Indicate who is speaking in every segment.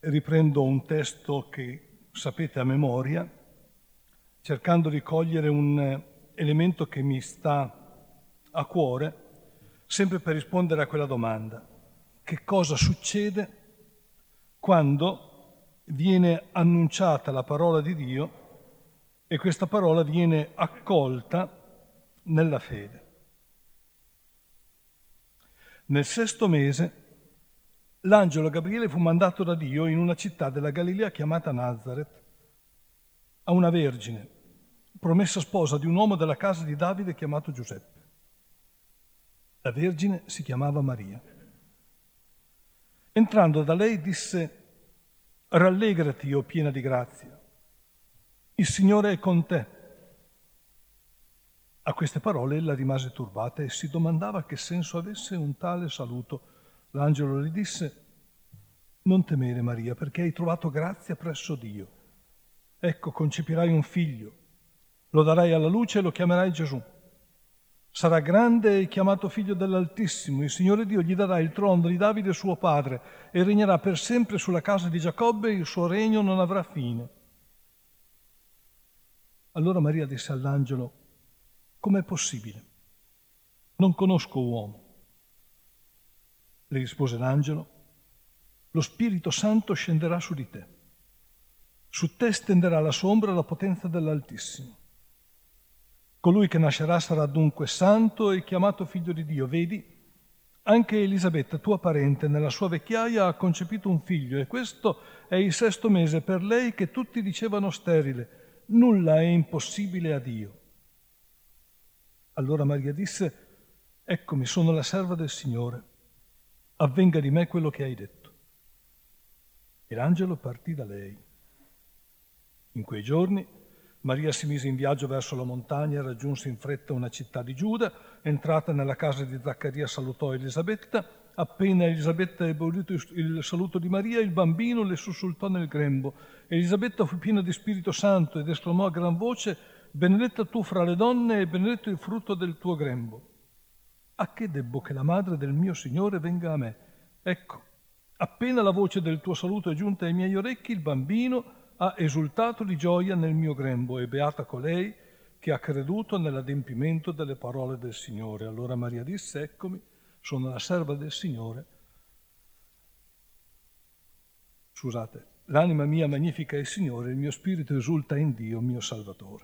Speaker 1: riprendo un testo che sapete a memoria, cercando di cogliere un elemento che mi sta a cuore, sempre per rispondere a quella domanda: che cosa succede quando viene annunciata la parola di Dio e questa parola viene accolta nella fede? Nel 6° mese l'angelo Gabriele fu mandato da Dio in una città della Galilea chiamata Nazareth a una vergine, promessa sposa di un uomo della casa di Davide chiamato Giuseppe. La vergine si chiamava Maria. Entrando da lei disse: rallegrati, o piena di grazia, il Signore è con te. A queste parole ella rimase turbata e si domandava che senso avesse un tale saluto. L'angelo le disse: non temere, Maria, perché hai trovato grazia presso Dio. Ecco, concepirai un figlio, lo darai alla luce e lo chiamerai Gesù. Sarà grande e chiamato figlio dell'Altissimo. Il Signore Dio gli darà il trono di Davide suo padre e regnerà per sempre sulla casa di Giacobbe e il suo regno non avrà fine. Allora Maria disse all'angelo: com'è possibile? Non conosco uomo. Le rispose l'angelo: lo Spirito Santo scenderà su di te. Su te stenderà la sua ombra la potenza dell'Altissimo. Colui che nascerà sarà dunque santo e chiamato figlio di Dio. Vedi, anche Elisabetta, tua parente, nella sua vecchiaia ha concepito un figlio, e questo è il 6° mese per lei che tutti dicevano sterile. Nulla è impossibile a Dio. Allora Maria disse: eccomi, sono la serva del Signore. Avvenga di me quello che hai detto. E l'angelo partì da lei. In quei giorni Maria si mise in viaggio verso la montagna e raggiunse in fretta una città di Giuda. Entrata nella casa di Zaccaria salutò Elisabetta. Appena Elisabetta ebbe udito il saluto di Maria, il bambino le sussultò nel grembo. Elisabetta fu piena di Spirito Santo ed esclamò a gran voce: benedetta tu fra le donne e benedetto il frutto del tuo grembo. A che debbo che la madre del mio Signore venga a me? Ecco, appena la voce del tuo saluto è giunta ai miei orecchi, il bambino ha esultato di gioia nel mio grembo, e beata colei che ha creduto nell'adempimento delle parole del Signore. Allora Maria disse: eccomi, sono la serva del Signore. Scusate, l'anima mia magnifica il Signore, il mio spirito esulta in Dio, mio Salvatore.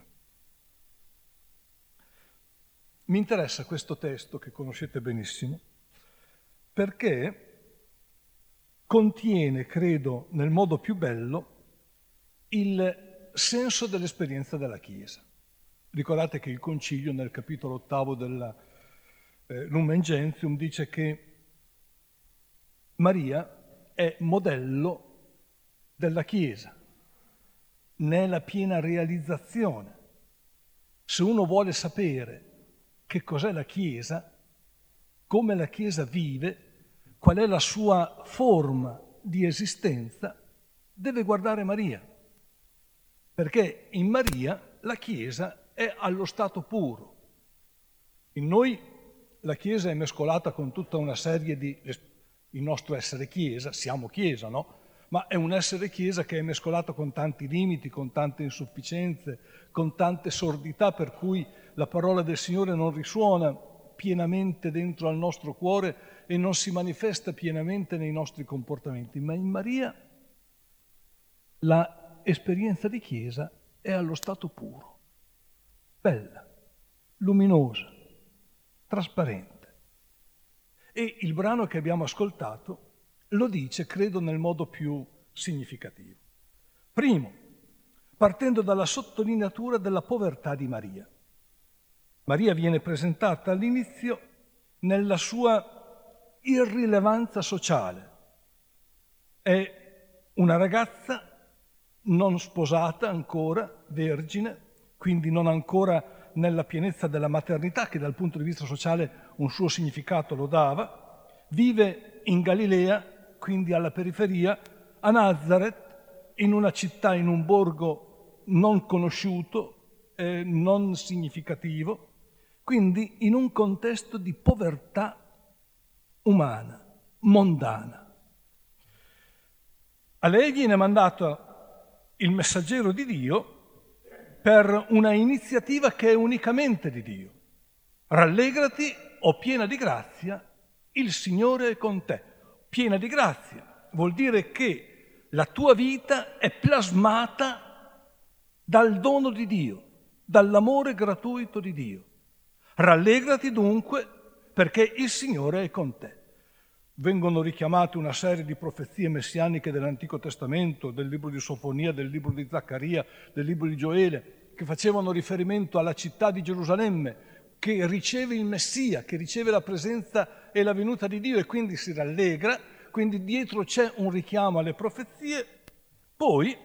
Speaker 1: Mi interessa questo testo, che conoscete benissimo, perché contiene, credo, nel modo più bello, il senso dell'esperienza della Chiesa. Ricordate che il Concilio, nel capitolo 8 della Lumen Gentium, dice che Maria è modello della Chiesa, ne è la piena realizzazione. Se uno vuole sapere che cos'è la Chiesa, come la Chiesa vive, qual è la sua forma di esistenza, deve guardare Maria. Perché in Maria la Chiesa è allo stato puro. In noi la Chiesa è mescolata con tutta una serie di... il nostro essere Chiesa, siamo Chiesa, no? Ma è un essere Chiesa che è mescolato con tanti limiti, con tante insufficienze, con tante sordità, per cui la parola del Signore non risuona pienamente dentro al nostro cuore e non si manifesta pienamente nei nostri comportamenti. Ma in Maria la esperienza di Chiesa è allo stato puro, bella, luminosa, trasparente. E il brano che abbiamo ascoltato lo dice, credo, nel modo più significativo. Primo, partendo dalla sottolineatura della povertà di Maria. Maria viene presentata all'inizio nella sua irrilevanza sociale. È una ragazza non sposata ancora, vergine, quindi non ancora nella pienezza della maternità, che dal punto di vista sociale un suo significato lo dava, vive in Galilea, quindi alla periferia, a Nazareth, in una città, in un borgo non conosciuto, non significativo, quindi in un contesto di povertà umana, mondana. A lei viene mandato il messaggero di Dio per una iniziativa che è unicamente di Dio. Rallegrati, o piena di grazia, il Signore è con te. Piena di grazia vuol dire che la tua vita è plasmata dal dono di Dio, dall'amore gratuito di Dio. Rallegrati dunque perché il Signore è con te. Vengono richiamate una serie di profezie messianiche dell'Antico Testamento, del libro di Sofonia, del libro di Zaccaria, del libro di Gioele, che facevano riferimento alla città di Gerusalemme, che riceve il Messia, che riceve la presenza e la venuta di Dio e quindi si rallegra, quindi dietro c'è un richiamo alle profezie. Poi,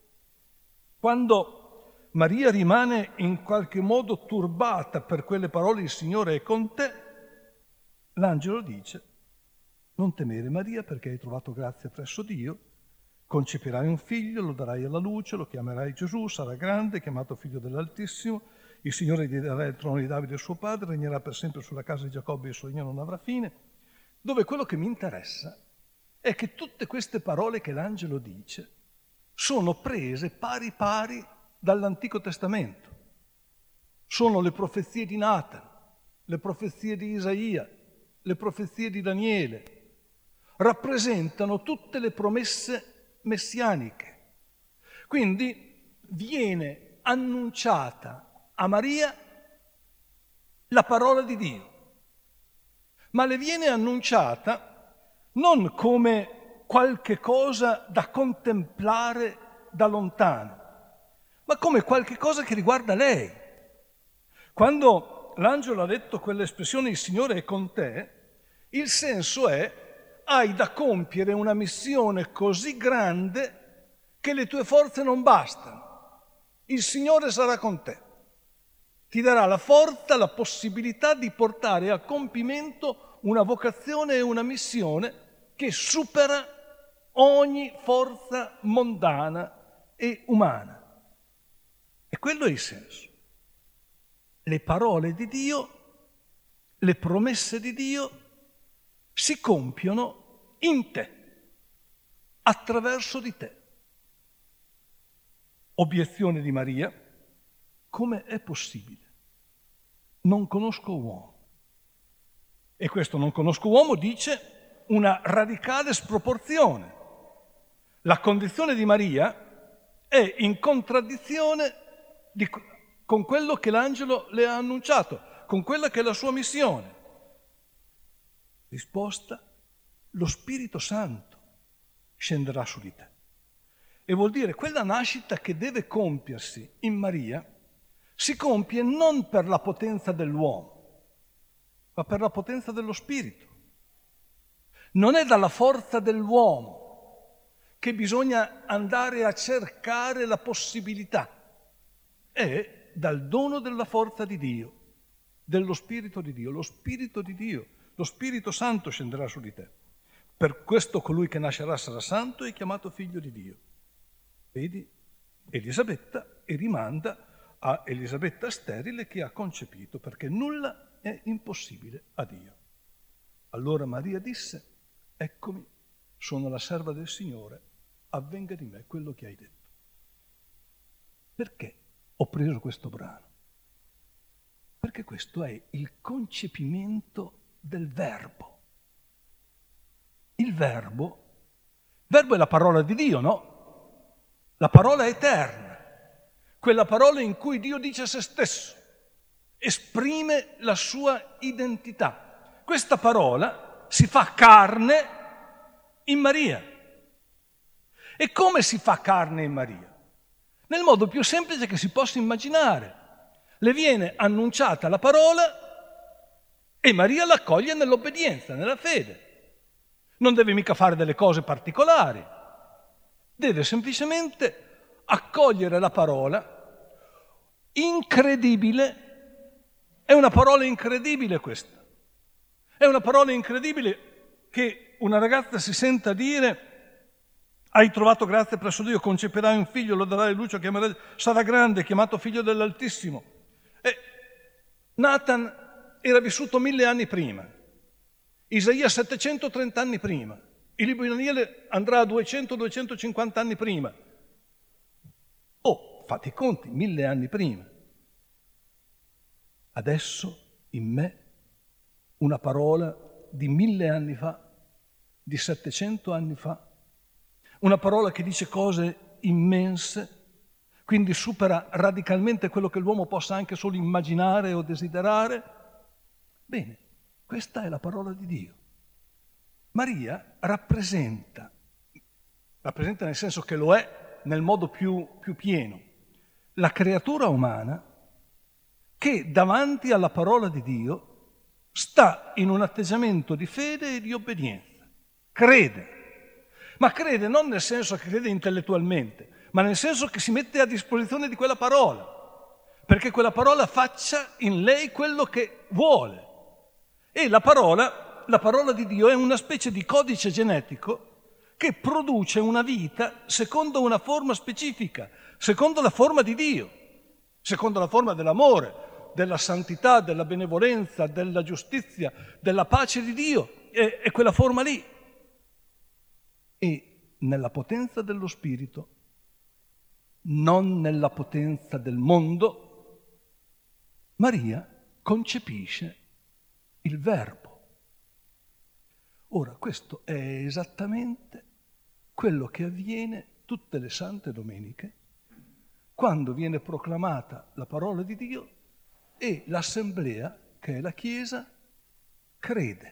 Speaker 1: quando Maria rimane in qualche modo turbata per quelle parole "il Signore è con te", l'angelo dice: non temere Maria, perché hai trovato grazia presso Dio, concepirai un figlio, lo darai alla luce, lo chiamerai Gesù, sarà grande, chiamato figlio dell'Altissimo, il Signore gli darà il trono di Davide suo padre, regnerà per sempre sulla casa di Giacobbe e il suo regno non avrà fine. Dove quello che mi interessa è che tutte queste parole che l'angelo dice sono prese pari pari dall'Antico Testamento. Sono le profezie di Natan, le profezie di Isaia, le profezie di Daniele. Rappresentano tutte le promesse messianiche. Quindi viene annunciata a Maria la parola di Dio, ma le viene annunciata non come qualche cosa da contemplare da lontano, ma come qualche cosa che riguarda lei. Quando l'angelo ha detto quell'espressione "il Signore è con te", il senso è: hai da compiere una missione così grande che le tue forze non bastano. Il Signore sarà con te. Ti darà la forza, la possibilità di portare a compimento una vocazione e una missione che supera ogni forza mondana e umana. E quello è il senso. Le parole di Dio, le promesse di Dio si compiono in te, attraverso di te. Obiezione di Maria: come è possibile? Non conosco uomo. E questo "non conosco uomo" dice una radicale sproporzione. La condizione di Maria è in contraddizione con quello che l'angelo le ha annunciato, con quella che è la sua missione. Risposta: lo Spirito Santo scenderà su di te. E vuol dire quella nascita che deve compiersi in Maria si compie non per la potenza dell'uomo, ma per la potenza dello Spirito. Non è dalla forza dell'uomo che bisogna andare a cercare la possibilità, è dal dono della forza di Dio, dello Spirito di Dio. Lo Spirito di Dio, lo Spirito Santo scenderà su di te. Per questo colui che nascerà sarà santo e chiamato figlio di Dio. Vedi Elisabetta e rimanda a Elisabetta sterile che ha concepito, perché nulla è impossibile a Dio. Allora Maria disse: eccomi, sono la serva del Signore, avvenga di me quello che hai detto. Perché ho preso questo brano? Perché questo è il concepimento del Verbo. Il Verbo è la parola di Dio, no? La parola eterna, quella parola in cui Dio dice a se stesso, esprime la sua identità. Questa parola si fa carne in Maria. E come si fa carne in Maria? Nel modo più semplice che si possa immaginare. Le viene annunciata la parola e Maria l'accoglie nell'obbedienza, nella fede. Non deve mica fare delle cose particolari, deve semplicemente accogliere la parola. Incredibile, è una parola incredibile questa. È una parola incredibile che una ragazza si senta dire: hai trovato grazia presso Dio, concepirai un figlio, lo darai luce, sarà grande, chiamato figlio dell'Altissimo. E Natan era vissuto 1000 anni prima, Isaia 730 anni prima. Il libro di Daniele andrà a 200-250 anni prima. Oh, fate i conti, 1000 anni prima. Adesso in me una parola di 1000 anni fa, di 700 anni fa, una parola che dice cose immense, quindi supera radicalmente quello che l'uomo possa anche solo immaginare o desiderare. Bene, questa è la parola di Dio. Maria rappresenta nel senso che lo è nel modo più pieno, la creatura umana che davanti alla parola di Dio sta in un atteggiamento di fede e di obbedienza. Crede, ma crede non nel senso che crede intellettualmente, ma nel senso che si mette a disposizione di quella parola, perché quella parola faccia in lei quello che vuole. E la parola di Dio è una specie di codice genetico che produce una vita secondo una forma specifica, secondo la forma di Dio, secondo la forma dell'amore, della santità, della benevolenza, della giustizia, della pace di Dio, è quella forma lì. E nella potenza dello Spirito, non nella potenza del mondo, Maria concepisce il Verbo. Ora, questo è esattamente quello che avviene tutte le sante domeniche, quando viene proclamata la parola di Dio e l'assemblea, che è la Chiesa, crede.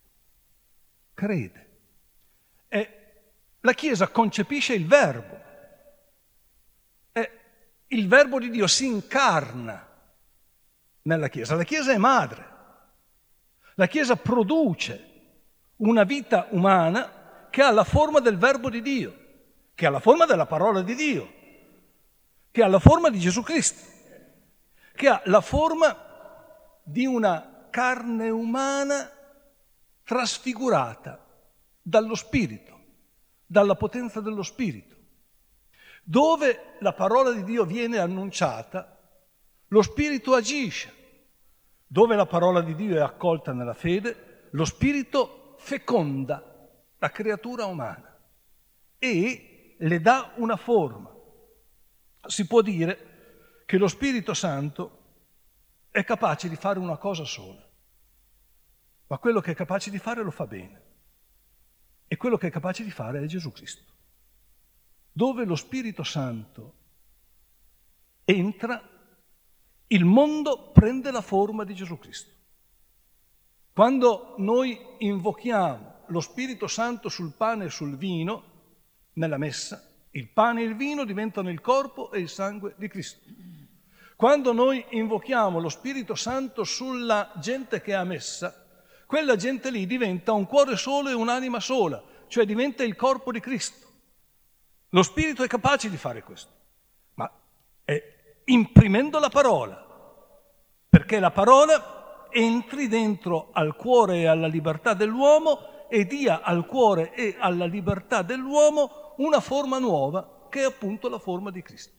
Speaker 1: E la Chiesa concepisce il Verbo. Il Verbo di Dio si incarna nella Chiesa. La Chiesa è madre. La Chiesa produce una vita umana che ha la forma del Verbo di Dio, che ha la forma della parola di Dio, che ha la forma di Gesù Cristo, che ha la forma di una carne umana trasfigurata dallo Spirito, dalla potenza dello Spirito. Dove la parola di Dio viene annunciata, lo Spirito agisce. Dove la parola di Dio è accolta nella fede, lo Spirito feconda la creatura umana e le dà una forma. Si può dire che lo Spirito Santo è capace di fare una cosa sola, ma quello che è capace di fare lo fa bene. E quello che è capace di fare è Gesù Cristo. Dove lo Spirito Santo entra, il mondo prende la forma di Gesù Cristo. Quando noi invochiamo lo Spirito Santo sul pane e sul vino, nella messa, il pane e il vino diventano il corpo e il sangue di Cristo. Quando noi invochiamo lo Spirito Santo sulla gente che è a messa, quella gente lì diventa un cuore solo e un'anima sola, cioè diventa il corpo di Cristo. Lo Spirito è capace di fare questo, ma è imprimendo la parola, perché la parola entri dentro al cuore e alla libertà dell'uomo e dia al cuore e alla libertà dell'uomo una forma nuova, che è appunto la forma di Cristo.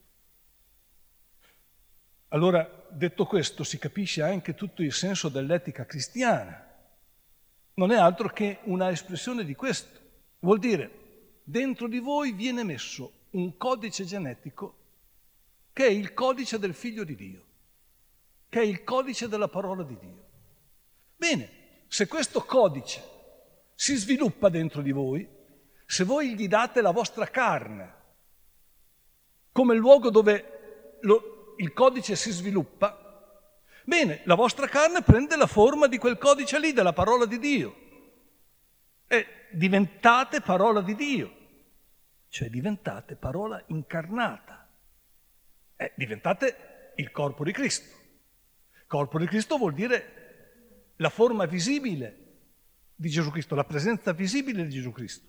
Speaker 1: Allora, detto questo, si capisce anche tutto il senso dell'etica cristiana. Non è altro che una espressione di questo. Vuol dire, dentro di voi viene messo un codice genetico che è il codice del Figlio di Dio, che è il codice della parola di Dio. Bene, se questo codice si sviluppa dentro di voi, se voi gli date la vostra carne come luogo dove il codice si sviluppa, bene, la vostra carne prende la forma di quel codice lì, della parola di Dio. E diventate parola di Dio, cioè diventate parola incarnata. Diventate il corpo di Cristo. Il corpo di Cristo vuol dire la forma visibile di Gesù Cristo, la presenza visibile di Gesù Cristo.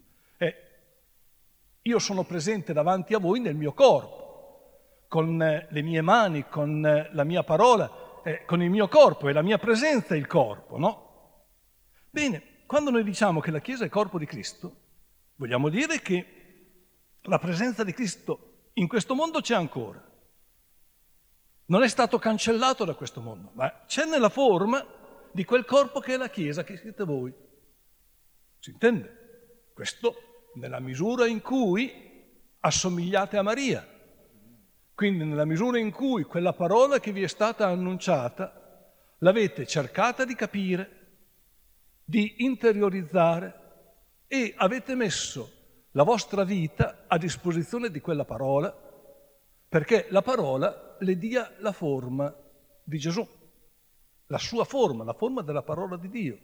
Speaker 1: Io sono presente davanti a voi nel mio corpo, con le mie mani, con la mia parola, con il mio corpo, e la mia presenza è il corpo, no? Bene, quando noi diciamo che la Chiesa è corpo di Cristo, vogliamo dire che la presenza di Cristo in questo mondo c'è ancora. Non è stato cancellato da questo mondo, ma c'è nella forma di quel corpo che è la Chiesa, che siete voi. Si intende? Questo nella misura in cui assomigliate a Maria. Quindi nella misura in cui quella parola che vi è stata annunciata l'avete cercata di capire, di interiorizzare e avete messo la vostra vita a disposizione di quella parola perché la parola le dia la forma di Gesù, la sua forma, la forma della parola di Dio.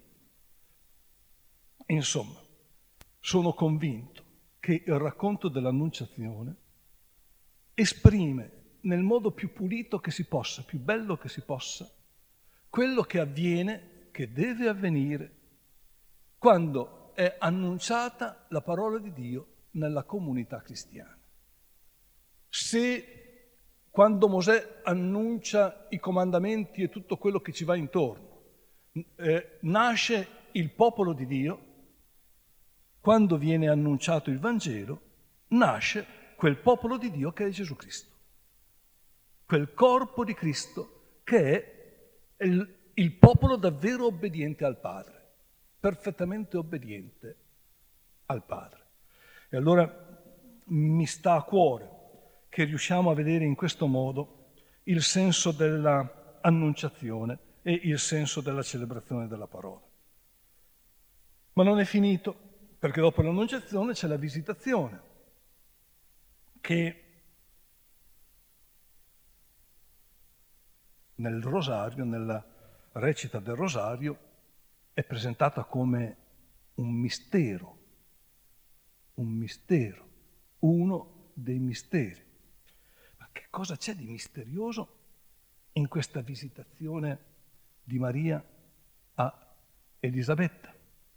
Speaker 1: Insomma, sono convinto che il racconto dell'Annunciazione esprime nel modo più pulito che si possa, più bello che si possa, quello che avviene, che deve avvenire, quando è annunciata la parola di Dio nella comunità cristiana. Se quando Mosè annuncia i comandamenti e tutto quello che ci va intorno, nasce il popolo di Dio, quando viene annunciato il Vangelo, nasce quel popolo di Dio che è Gesù Cristo. Quel corpo di Cristo che è il popolo davvero obbediente al Padre, perfettamente obbediente al Padre. E allora mi sta a cuore che riusciamo a vedere in questo modo il senso della annunciazione e il senso della celebrazione della parola. Ma non è finito, perché dopo l'annunciazione c'è la visitazione, che nel rosario, nella recita del rosario, è presentata come un mistero, uno dei misteri. Ma che cosa c'è di misterioso in questa visitazione di Maria a Elisabetta?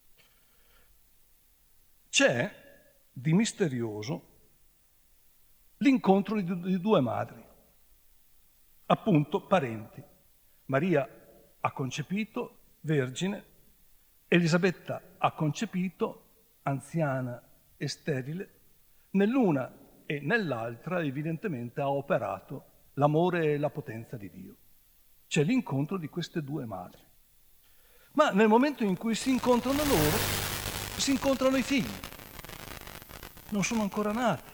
Speaker 1: C'è di misterioso l'incontro di due madri, appunto parenti. Maria ha concepito, vergine, Elisabetta ha concepito, anziana e sterile, nell'una e nell'altra evidentemente ha operato l'amore e la potenza di Dio. C'è l'incontro di queste due madri. Ma nel momento in cui si incontrano loro, si incontrano i figli. Non sono ancora nati.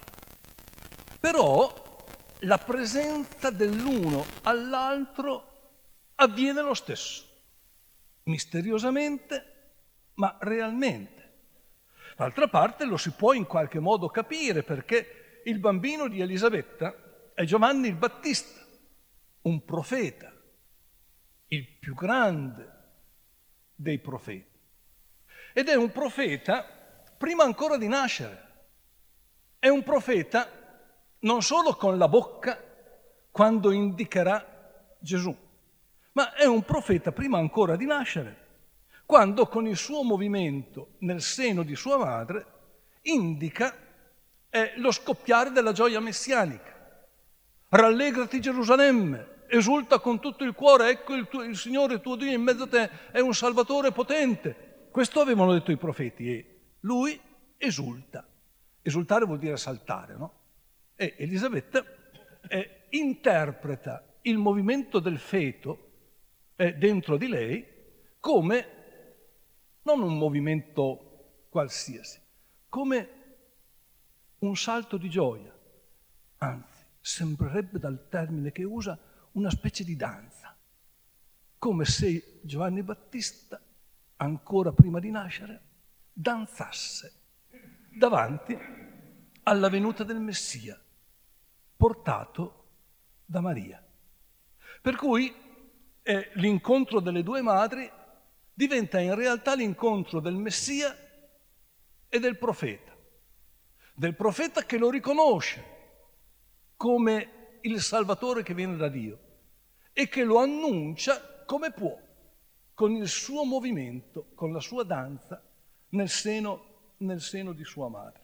Speaker 1: Però la presenza dell'uno all'altro avviene lo stesso, misteriosamente, ma realmente. D'altra parte lo si può in qualche modo capire perché il bambino di Elisabetta è Giovanni il Battista, un profeta, il più grande dei profeti. Ed è un profeta prima ancora di nascere. È un profeta non solo con la bocca quando indicherà Gesù, ma è un profeta prima ancora di nascere, quando con il suo movimento nel seno di sua madre indica lo scoppiare della gioia messianica. Rallegrati Gerusalemme, esulta con tutto il cuore, ecco il Signore tuo Dio in mezzo a te è un Salvatore potente. Questo avevano detto i profeti e lui esulta. Esultare vuol dire saltare, no? E Elisabetta interpreta il movimento del feto dentro di lei come non un movimento qualsiasi, come un salto di gioia. Anzi, sembrerebbe dal termine che usa una specie di danza, come se Giovanni Battista, ancora prima di nascere, danzasse davanti alla venuta del Messia, portato da Maria. Per cui l'incontro delle due madri diventa in realtà l'incontro del Messia e del profeta che lo riconosce come il Salvatore che viene da Dio e che lo annuncia come può, con il suo movimento, con la sua danza nel seno di sua madre.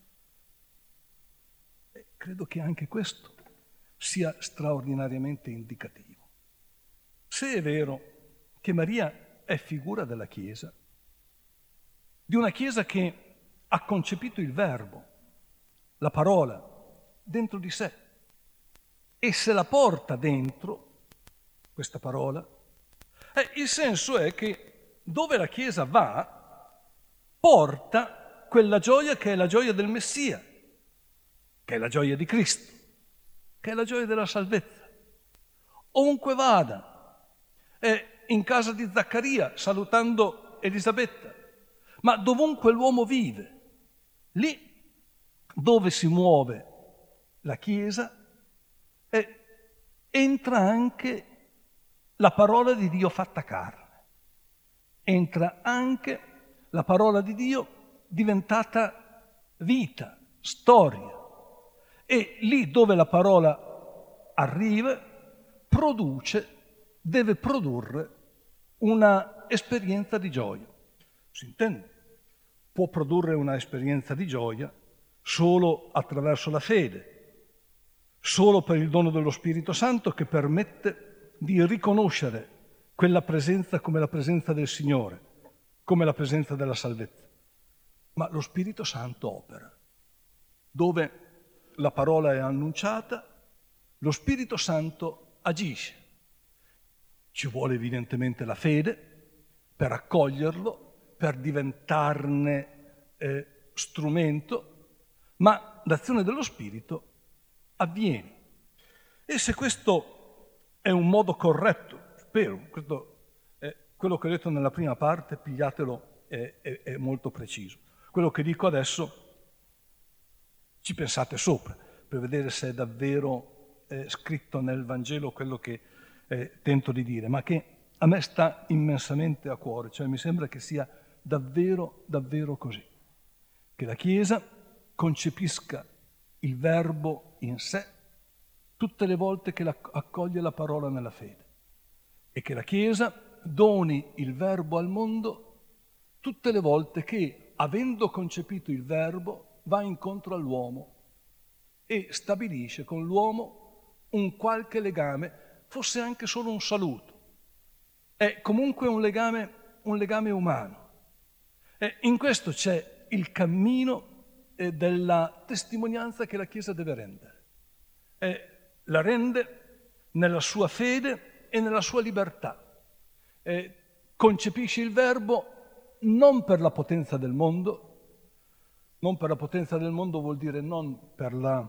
Speaker 1: E credo che anche questo sia straordinariamente indicativo. Se è vero che Maria è figura della Chiesa, di una Chiesa che ha concepito il Verbo, la parola, dentro di sé e se la porta dentro, questa parola, il senso è che dove la Chiesa va, porta quella gioia che è la gioia del Messia, che è la gioia di Cristo, che è la gioia della salvezza. Ovunque vada, è in casa di Zaccaria salutando Elisabetta, ma dovunque l'uomo vive, lì dove si muove la Chiesa, entra anche la parola di Dio fatta carne, entra anche la parola di Dio diventata vita, storia. E lì dove la parola arriva, deve produrre una esperienza di gioia. Si intende? Può produrre una esperienza di gioia solo attraverso la fede, solo per il dono dello Spirito Santo che permette di riconoscere quella presenza come la presenza del Signore, come la presenza della salvezza. Ma lo Spirito Santo opera. Dove la parola è annunciata, lo Spirito Santo agisce. Ci vuole evidentemente la fede per accoglierlo, per diventarne strumento, ma l'azione dello Spirito avviene. E se questo è un modo corretto, spero, questo è quello che ho detto nella prima parte, pigliatelo, è molto preciso. Quello che dico adesso ci pensate sopra per vedere se è davvero scritto nel Vangelo quello che tento di dire, ma che a me sta immensamente a cuore, cioè mi sembra che sia davvero, davvero così, che la Chiesa concepisca il Verbo in sé tutte le volte che accoglie la parola nella fede e che la Chiesa doni il Verbo al mondo tutte le volte che, avendo concepito il Verbo, va incontro all'uomo e stabilisce con l'uomo un qualche legame, fosse anche solo un saluto. È comunque un legame umano. In questo c'è il cammino della testimonianza che la Chiesa deve rendere. La rende nella sua fede e nella sua libertà. Concepisce il Verbo non per la potenza del mondo. Non per la potenza del mondo vuol dire non per la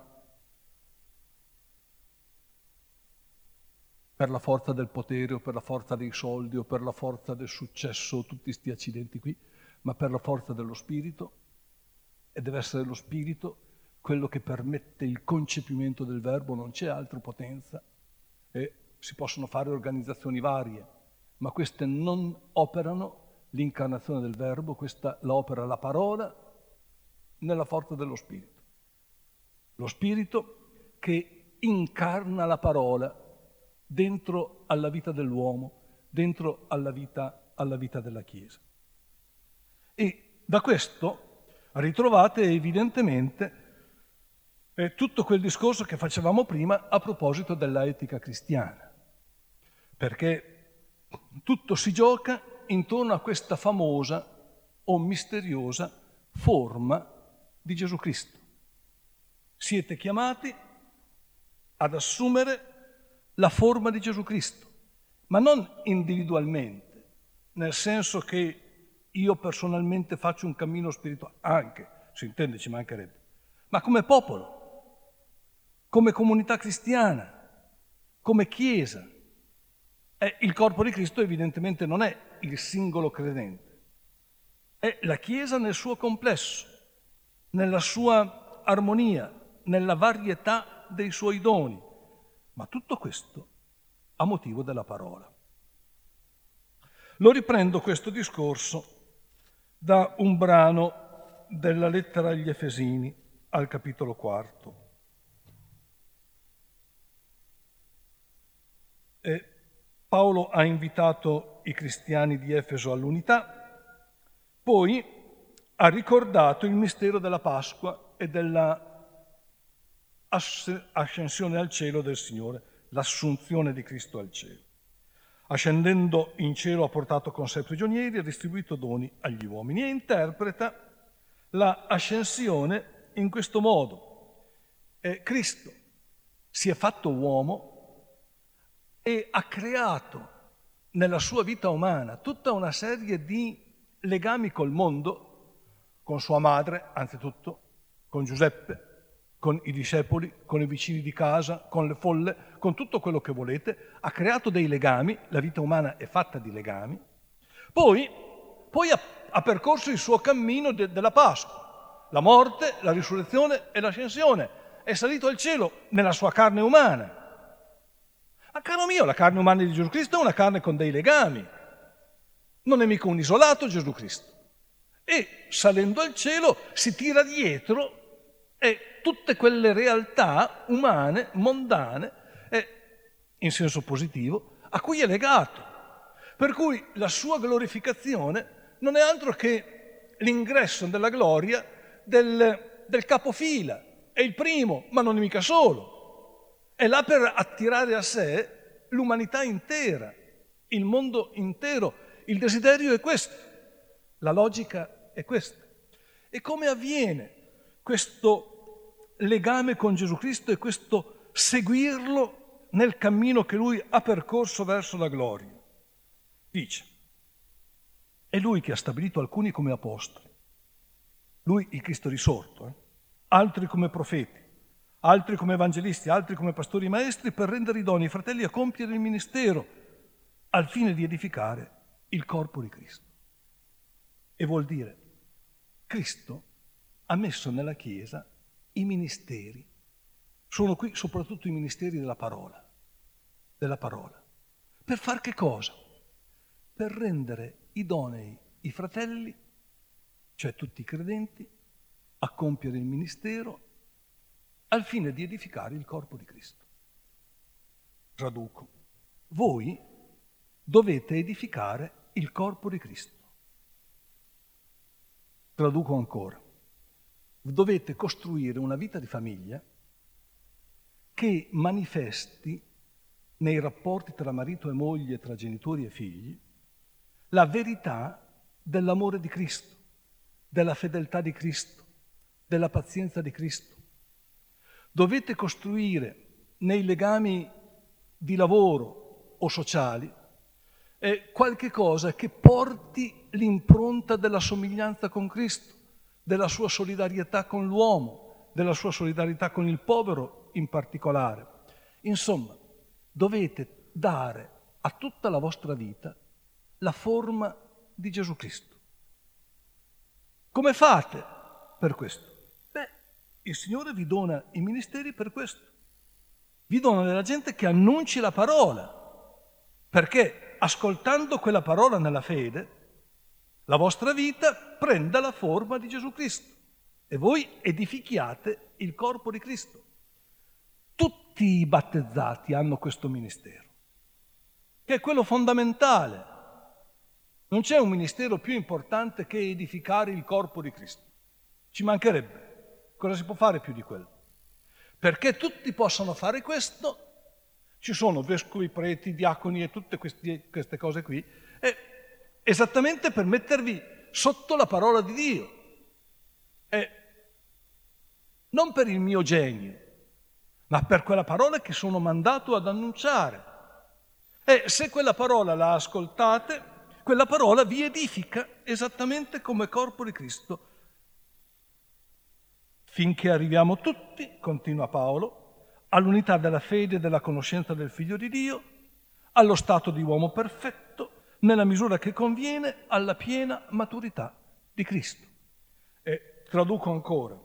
Speaker 1: forza del potere o per la forza dei soldi o per la forza del successo, tutti sti accidenti qui, ma per la forza dello Spirito, e deve essere lo Spirito quello che permette il concepimento del Verbo, non c'è altra potenza. E si possono fare organizzazioni varie, ma queste non operano l'incarnazione del Verbo, questa la opera la parola nella forza dello Spirito. Lo Spirito che incarna la parola dentro alla vita dell'uomo, dentro alla vita della Chiesa. E da questo ritrovate evidentemente tutto quel discorso che facevamo prima a proposito della etica cristiana, perché tutto si gioca intorno a questa famosa o misteriosa forma di Gesù Cristo. Siete chiamati ad assumere la forma di Gesù Cristo, ma non individualmente, nel senso che io personalmente faccio un cammino spirituale, anche, si intende, ci mancherebbe, ma come popolo, come comunità cristiana, come Chiesa. Il corpo di Cristo evidentemente non è il singolo credente, è la Chiesa nel suo complesso, nella sua armonia, nella varietà dei suoi doni, ma tutto questo a motivo della parola. Lo riprendo questo discorso da un brano della lettera agli Efesini al capitolo 4. Paolo ha invitato i cristiani di Efeso all'unità, poi ha ricordato il mistero della Pasqua e della ascensione al cielo del Signore, l'assunzione di Cristo al cielo. Ascendendo in cielo ha portato con sé prigionieri e distribuito doni agli uomini, e interpreta la ascensione in questo modo. Cristo si è fatto uomo e ha creato nella sua vita umana tutta una serie di legami col mondo con sua madre, anzitutto, con Giuseppe, con i discepoli, con i vicini di casa, con le folle, con tutto quello che volete, ha creato dei legami, la vita umana è fatta di legami, poi ha percorso il suo cammino della Pasqua, la morte, la risurrezione e l'ascensione, è salito al cielo nella sua carne umana. Ma caro mio, la carne umana di Gesù Cristo è una carne con dei legami, non è mica un isolato Gesù Cristo. E salendo al cielo si tira dietro tutte quelle realtà umane, mondane, in senso positivo, a cui è legato. Per cui la sua glorificazione non è altro che l'ingresso nella gloria del capofila. È il primo, ma non è mica solo. È là per attirare a sé l'umanità intera, il mondo intero. Il desiderio è questo, la logica è questa. E come avviene questo legame con Gesù Cristo e questo seguirlo nel cammino che Lui ha percorso verso la gloria? Dice, è Lui che ha stabilito alcuni come apostoli, Lui il Cristo risorto, altri come profeti, altri come evangelisti, altri come pastori maestri, per rendere idonei i fratelli a compiere il ministero, al fine di edificare il corpo di Cristo. E vuol dire, Cristo ha messo nella Chiesa i ministeri, sono qui soprattutto i ministeri della parola. Per far che cosa? Per rendere idonei i fratelli, cioè tutti i credenti, a compiere il ministero al fine di edificare il corpo di Cristo. Traduco. Voi dovete edificare il corpo di Cristo. Traduco ancora. Dovete costruire una vita di famiglia che manifesti nei rapporti tra marito e moglie, tra genitori e figli, la verità dell'amore di Cristo, della fedeltà di Cristo, della pazienza di Cristo. Dovete costruire nei legami di lavoro o sociali qualche cosa che porti l'impronta della somiglianza con Cristo, della sua solidarietà con l'uomo, della sua solidarietà con il povero in particolare. Insomma, dovete dare a tutta la vostra vita la forma di Gesù Cristo. Come fate per questo? Il Signore vi dona i ministeri per questo. Vi dona della gente che annunci la parola, perché ascoltando quella parola nella fede, la vostra vita prenda la forma di Gesù Cristo e voi edifichiate il corpo di Cristo. Tutti i battezzati hanno questo ministero, che è quello fondamentale. Non c'è un ministero più importante che edificare il corpo di Cristo. Ci mancherebbe. Cosa si può fare più di quello? Perché tutti possano fare questo, ci sono vescovi, preti, diaconi e tutte queste cose qui, esattamente per mettervi sotto la parola di Dio. Non per il mio genio, ma per quella parola che sono mandato ad annunciare. E se quella parola la ascoltate, quella parola vi edifica esattamente come corpo di Cristo. Finché arriviamo tutti, continua Paolo, all'unità della fede e della conoscenza del Figlio di Dio, allo stato di uomo perfetto, nella misura che conviene alla piena maturità di Cristo. E traduco ancora.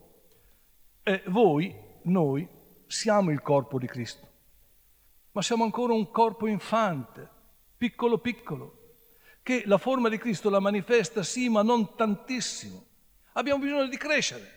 Speaker 1: Noi, siamo il corpo di Cristo, ma siamo ancora un corpo infante, piccolo piccolo, che la forma di Cristo la manifesta sì, ma non tantissimo. Abbiamo bisogno di crescere.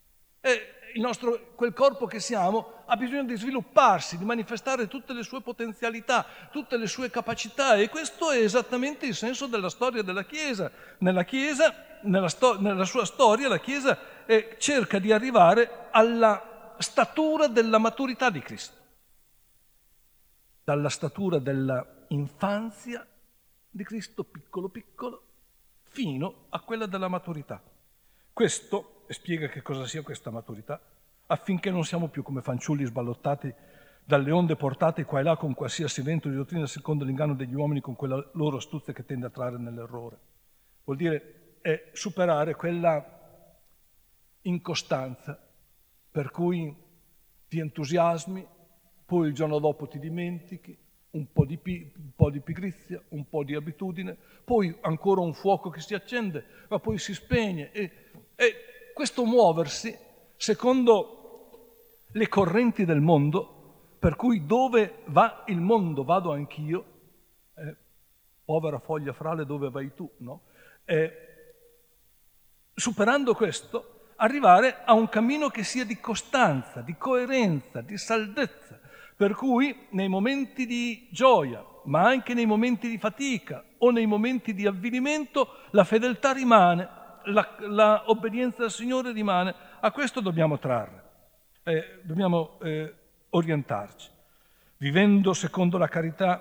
Speaker 1: Quel corpo che siamo ha bisogno di svilupparsi, di manifestare tutte le sue potenzialità, tutte le sue capacità, e questo è esattamente il senso della storia della Chiesa. Nella sua storia la Chiesa cerca di arrivare alla statura della maturità di Cristo, dalla statura della infanzia di Cristo piccolo piccolo fino a quella della maturità. Questo spiega che cosa sia questa maturità, affinché non siamo più come fanciulli sballottati dalle onde portate qua e là con qualsiasi vento di dottrina secondo l'inganno degli uomini, con quella loro astuzia che tende a trarre nell'errore. Vuol dire superare quella incostanza, per cui ti entusiasmi, poi il giorno dopo ti dimentichi, un po' di pigrizia, un po' di abitudine, poi ancora un fuoco che si accende, ma poi si spegne. E questo muoversi secondo le correnti del mondo, per cui dove va il mondo vado anch'io, povera foglia frale dove vai tu, no? Superando questo, arrivare a un cammino che sia di costanza, di coerenza, di saldezza, per cui nei momenti di gioia, ma anche nei momenti di fatica o nei momenti di avvilimento, la fedeltà rimane, la obbedienza al Signore rimane. A questo dobbiamo trarre, dobbiamo orientarci. Vivendo secondo la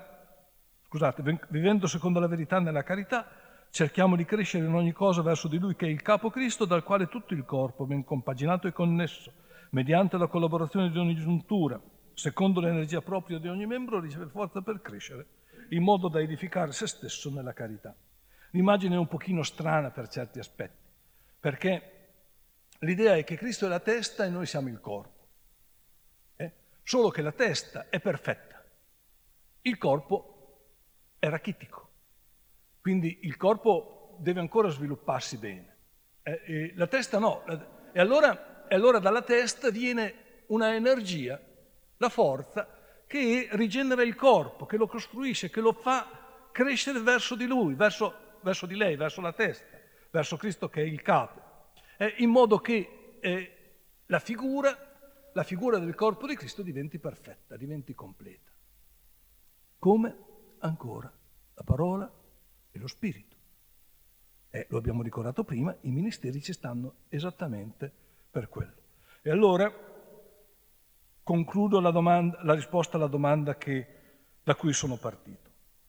Speaker 1: verità nella carità, cerchiamo di crescere in ogni cosa verso di Lui che è il capo Cristo, dal quale tutto il corpo, ben compaginato e connesso, mediante la collaborazione di ogni giuntura, secondo l'energia propria di ogni membro, riceve forza per crescere, in modo da edificare se stesso nella carità. L'immagine è un pochino strana per certi aspetti, perché l'idea è che Cristo è la testa e noi siamo il corpo. Solo che la testa è perfetta, il corpo è rachitico, quindi il corpo deve ancora svilupparsi bene. La testa no, e allora dalla testa viene una energia, la forza, che rigenera il corpo, che lo costruisce, che lo fa crescere verso di lui, verso di lei, verso la testa, verso Cristo che è il capo, in modo che la figura del corpo di Cristo diventi perfetta, diventi completa. Come? Ancora la parola e lo spirito. Lo abbiamo ricordato prima, i ministeri ci stanno esattamente per quello. E allora concludo la risposta alla domanda da cui sono partito.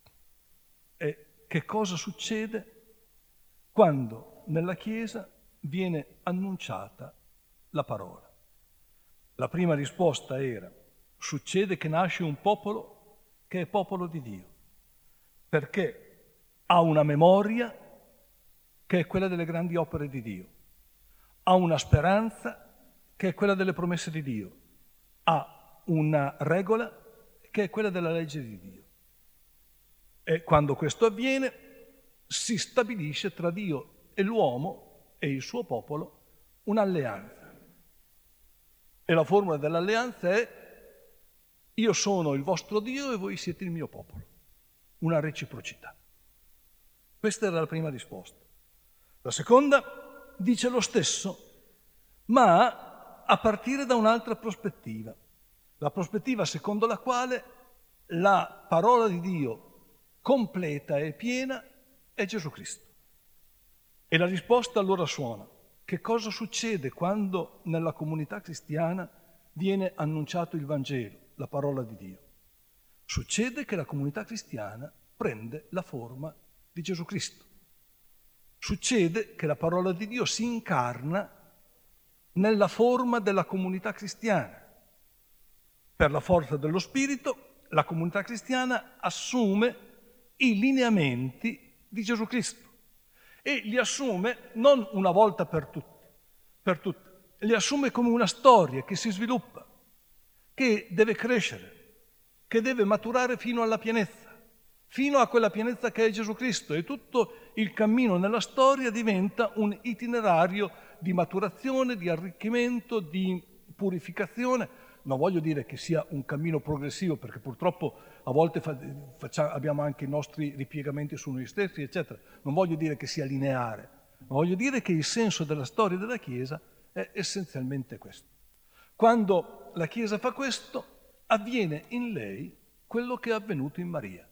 Speaker 1: Che cosa succede quando nella Chiesa viene annunciata la parola? La prima risposta era: succede che nasce un popolo che è popolo di Dio, perché ha una memoria che è quella delle grandi opere di Dio, ha una speranza che è quella delle promesse di Dio, ha una regola che è quella della legge di Dio. E quando questo avviene, si stabilisce tra Dio e l'uomo e il suo popolo un'alleanza. E la formula dell'alleanza è: io sono il vostro Dio e voi siete il mio popolo. Una reciprocità. Questa era la prima risposta. La seconda dice lo stesso, ma a partire da un'altra prospettiva. La prospettiva secondo la quale la parola di Dio completa e piena è Gesù Cristo. E la risposta allora suona: che cosa succede quando nella comunità cristiana viene annunciato il Vangelo, la parola di Dio? Succede che la comunità cristiana prende la forma di Gesù Cristo. Succede che la parola di Dio si incarna nella forma della comunità cristiana. Per la forza dello Spirito, la comunità cristiana assume i lineamenti di Gesù Cristo. E li assume non una volta per tutte, li assume come una storia che si sviluppa, che deve crescere, che deve maturare fino alla pienezza, fino a quella pienezza che è Gesù Cristo. E tutto il cammino nella storia diventa un itinerario di maturazione, di arricchimento, di purificazione. Non voglio dire che sia un cammino progressivo, perché purtroppo a volte abbiamo anche i nostri ripiegamenti su noi stessi, eccetera. Non voglio dire che sia lineare, ma voglio dire che il senso della storia della Chiesa è essenzialmente questo. Quando la Chiesa fa questo, avviene in lei quello che è avvenuto in Maria.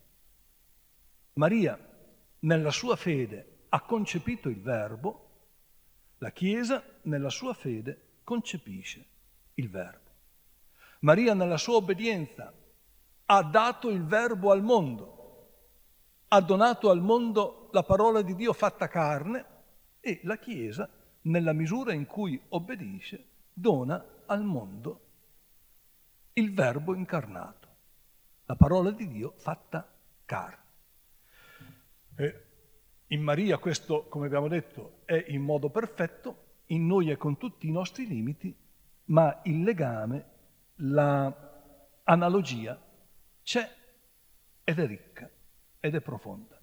Speaker 1: Maria, nella sua fede, ha concepito il Verbo, la Chiesa, nella sua fede, concepisce il Verbo. Maria, nella sua obbedienza, ha dato il Verbo al mondo, ha donato al mondo la parola di Dio fatta carne, e la Chiesa, nella misura in cui obbedisce, dona al mondo il Verbo incarnato, la parola di Dio fatta carne. In Maria questo, come abbiamo detto, è in modo perfetto, in noi e con tutti i nostri limiti, ma il legame, l'analogia c'è ed è ricca ed è profonda.